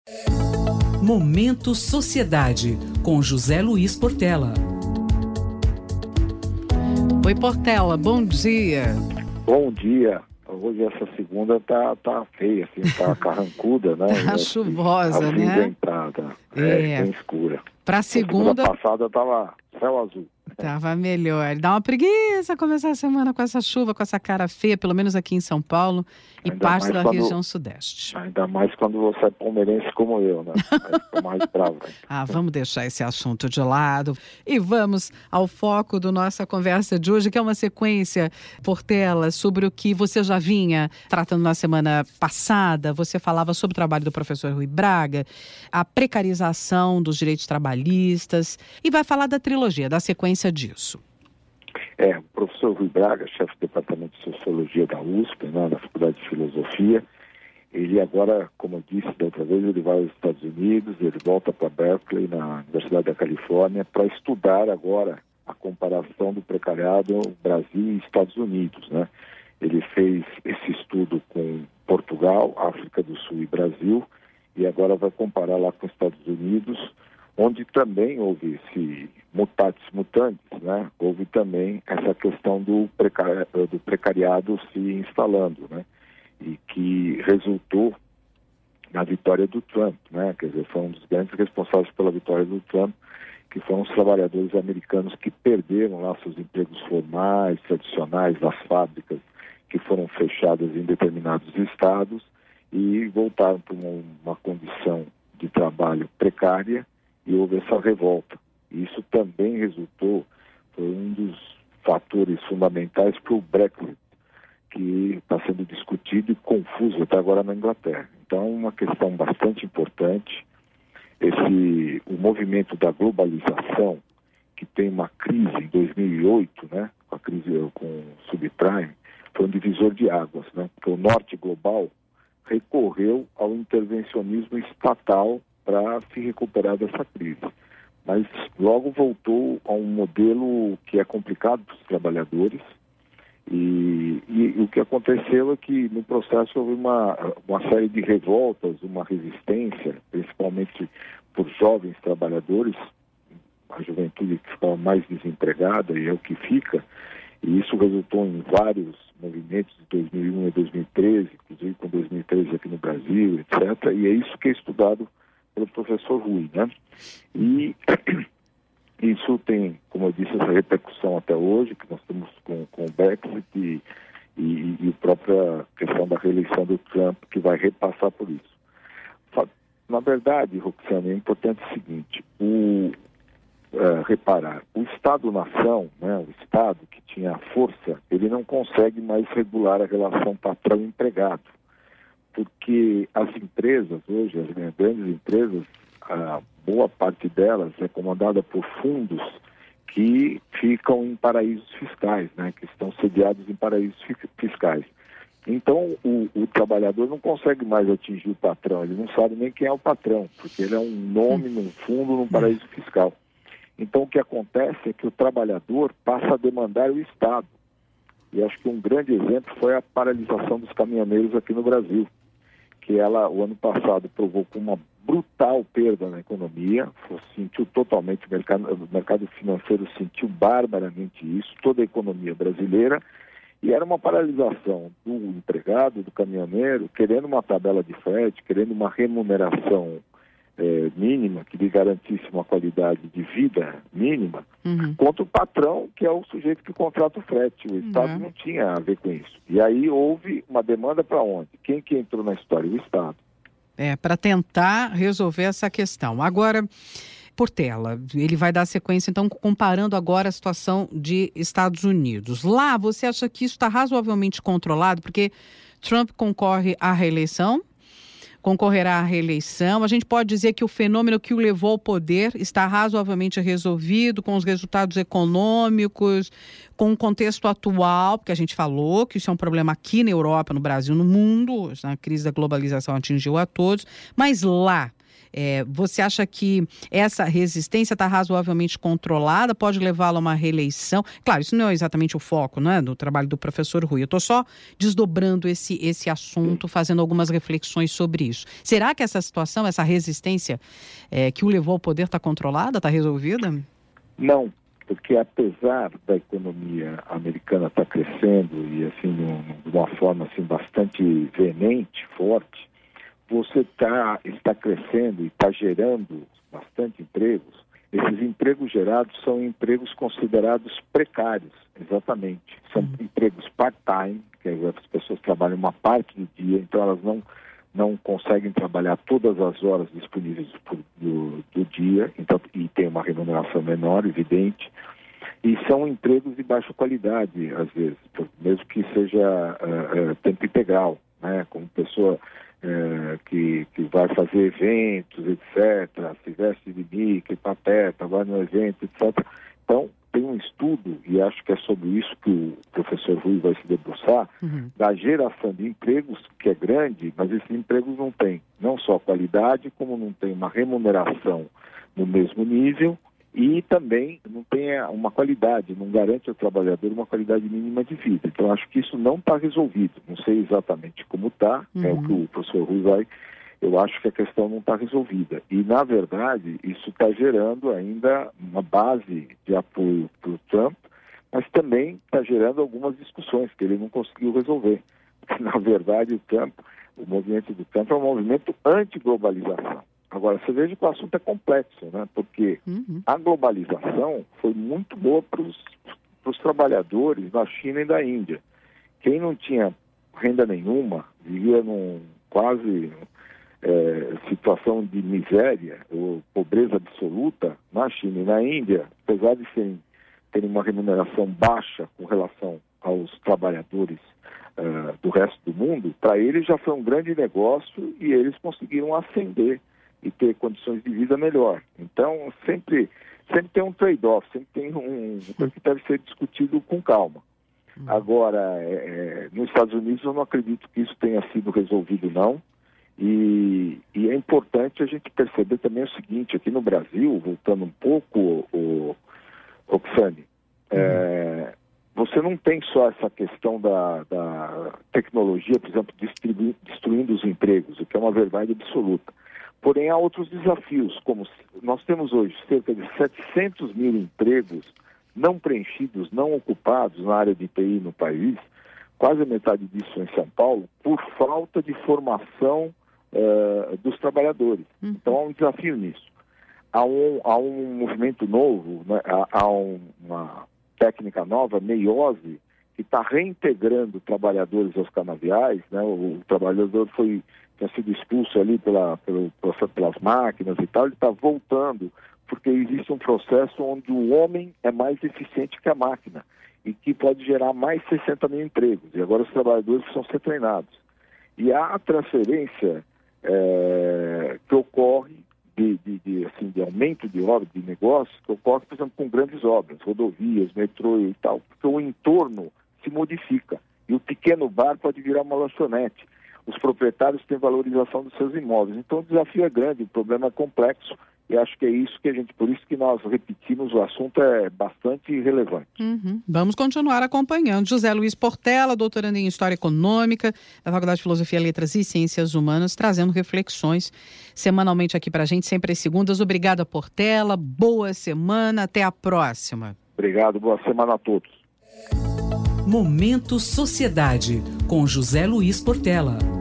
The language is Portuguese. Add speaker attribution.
Speaker 1: Momento Sociedade, com José Luiz Portela.
Speaker 2: Oi, Portela, bom dia.
Speaker 3: Bom dia. Hoje essa segunda tá feia, assim, tá carrancuda, né?
Speaker 2: Tá chuvosa, né?
Speaker 3: Acinzentada, bem escura.
Speaker 2: Pra segunda
Speaker 3: passada tava céu azul.
Speaker 2: Tava melhor. Dá uma preguiça começar a semana com essa chuva, com essa cara feia, pelo menos aqui em São Paulo e parte da região sudeste.
Speaker 3: Ainda mais quando você é palmeirense como eu, né? Aí fica mais bravo.
Speaker 2: Vamos deixar esse assunto de lado e vamos ao foco da nossa conversa de hoje, que é uma sequência, Portela, sobre o que você já vinha tratando na semana passada. Você falava sobre o trabalho do professor Rui Braga, a precarização dos direitos trabalhistas, e vai falar da trilogia, da sequência disso.
Speaker 3: O professor Rui Braga, chefe do Departamento de Sociologia da USP, né, na Faculdade de Filosofia, ele agora, como eu disse da outra vez, ele vai aos Estados Unidos, ele volta para Berkeley, na Universidade da Califórnia, para estudar agora a comparação do precariado Brasil e Estados Unidos, né? Ele fez esse estudo com Portugal, África do Sul e Brasil, e agora vai comparar lá com os Estados Unidos, onde também houve esse mutatis mutandis, né? Houve também essa questão do precariado se instalando, né? E que resultou na vitória do Trump, né? Quer dizer, foi um dos grandes responsáveis pela vitória do Trump, que foram os trabalhadores americanos que perderam lá seus empregos formais, tradicionais, das fábricas que foram fechadas em determinados estados e voltaram para uma condição de trabalho precária, e houve essa revolta. E isso também resultou, foi um dos fatores fundamentais para o Brexit, que está sendo discutido e confuso até agora na Inglaterra. Então, uma questão bastante importante, o movimento da globalização, que tem uma crise em 2008, né, com a crise com o subprime, foi um divisor de águas, né, porque o norte global recorreu ao intervencionismo estatal para se recuperar dessa crise. Mas logo voltou a um modelo que é complicado para os trabalhadores, e o que aconteceu é que no processo houve uma série de revoltas, uma resistência, principalmente por jovens trabalhadores, a juventude que ficava mais desempregada e é o que fica, e isso resultou em vários movimentos de 2001 e 2013, inclusive com 2013 aqui no Brasil, etc. E é isso que é estudado pelo professor Rui, né? E isso tem, como eu disse, essa repercussão até hoje, que nós estamos com o Brexit e a própria questão da reeleição do Trump, que vai repassar por isso. Na verdade, Roxane, é importante o seguinte, reparar, o Estado-nação, né, o Estado que tinha força, ele não consegue mais regular a relação patrão-empregado, porque as empresas hoje, as grandes empresas, a boa parte delas é comandada por fundos que ficam em paraísos fiscais, né, que estão sediados em paraísos fiscais. Então, o trabalhador não consegue mais atingir o patrão, ele não sabe nem quem é o patrão, porque ele é um nome num fundo, num paraíso fiscal. Então, o que acontece é que o trabalhador passa a demandar o Estado. E acho que um grande exemplo foi a paralisação dos caminhoneiros aqui no Brasil, que ela, o ano passado, provocou uma brutal perda na economia, sentiu totalmente, o mercado financeiro sentiu barbaramente isso, toda a economia brasileira, e era uma paralisação do empregado, do caminhoneiro, querendo uma tabela de frete, querendo uma remuneração mínima, que lhe garantisse uma qualidade de vida mínima, contra o patrão, que é o sujeito que contrata o frete. O Estado não tinha a ver com isso. E aí houve uma demanda para onde? Quem que entrou na história? O Estado.
Speaker 2: Para tentar resolver essa questão. Agora, Portela, ele vai dar sequência, então, comparando agora a situação de Estados Unidos. Lá, você acha que isso está razoavelmente controlado? Porque Trump concorrerá à reeleição. A gente pode dizer que o fenômeno que o levou ao poder está razoavelmente resolvido com os resultados econômicos, com o contexto atual, porque a gente falou que isso é um problema aqui na Europa, no Brasil, no mundo, a crise da globalização atingiu a todos, mas lá, Você acha que essa resistência está razoavelmente controlada? Pode levá-la a uma reeleição? Claro, isso não é exatamente o foco, né, do trabalho do professor Rui. Eu estou só desdobrando esse assunto, fazendo algumas reflexões sobre isso. Será que essa situação, essa resistência que o levou ao poder está controlada, está resolvida?
Speaker 3: Não, porque apesar da economia americana estar crescendo e assim de uma forma assim bastante veemente, forte, você está crescendo e está gerando bastante empregos. Esses empregos gerados são empregos considerados precários, exatamente. São empregos part-time, que as pessoas trabalham uma parte do dia, então elas não conseguem trabalhar todas as horas disponíveis do dia, então, e tem uma remuneração menor, evidente. E são empregos de baixa qualidade, às vezes, mesmo que seja tempo integral, né? Como pessoa que vai fazer eventos, etc., se veste de Mickey, Pateta, vai no evento, etc. Então, tem um estudo, e acho que é sobre isso que o professor Rui vai se debruçar, da geração de empregos, que é grande, mas esses empregos não têm não só qualidade, como não tem uma remuneração no mesmo nível, e também não tem uma qualidade, não garante ao trabalhador uma qualidade mínima de vida. Então, acho que isso não está resolvido. Não sei exatamente como está, é o que o professor Rui vai... Eu acho que a questão não está resolvida. E, na verdade, isso está gerando ainda uma base de apoio para o Trump, mas também está gerando algumas discussões que ele não conseguiu resolver. Porque, na verdade, o movimento do Trump é um movimento anti-globalização. Agora, você veja que o assunto é complexo, né? Porque a globalização foi muito boa para os trabalhadores da China e da Índia. Quem não tinha renda nenhuma, vivia quase situação de miséria ou pobreza absoluta na China e na Índia, apesar de terem uma remuneração baixa com relação aos trabalhadores do resto do mundo, para eles já foi um grande negócio e eles conseguiram ascender e ter condições de vida melhor. Então, sempre tem um trade-off, sempre tem coisa que deve ser discutido com calma. Agora, nos Estados Unidos, eu não acredito que isso tenha sido resolvido, não. E é importante a gente perceber também o seguinte, aqui no Brasil, voltando um pouco, Oxane, você não tem só essa questão da tecnologia, por exemplo, destruindo os empregos, o que é uma verdade absoluta. Porém, há outros desafios, como nós temos hoje cerca de 700 mil empregos não preenchidos, não ocupados na área de TI no país, quase a metade disso em São Paulo, por falta de formação dos trabalhadores. Então, há um desafio nisso. Há um movimento novo, né? Há uma técnica nova, meiose, que está reintegrando trabalhadores aos canaviais, né? O trabalhador tinha sido expulso ali pelas máquinas e tal, ele está voltando, porque existe um processo onde o homem é mais eficiente que a máquina e que pode gerar mais 60 mil empregos. E agora os trabalhadores precisam ser treinados. E há a transferência que ocorre de aumento de obras, de negócios, que ocorre, por exemplo, com grandes obras, rodovias, metrô e tal, porque o entorno se modifica e o pequeno bar pode virar uma lanchonete. Os proprietários têm valorização dos seus imóveis. Então o desafio é grande, o problema é complexo e acho que é isso por isso que nós repetimos, o assunto é bastante relevante.
Speaker 2: Vamos continuar acompanhando. José Luiz Portela, doutorando em História Econômica da Faculdade de Filosofia, Letras e Ciências Humanas, trazendo reflexões semanalmente aqui para a gente, sempre às segundas. Obrigada, Portela. Boa semana. Até a próxima.
Speaker 3: Obrigado. Boa semana a todos.
Speaker 1: Momento Sociedade, com José Luiz Portela.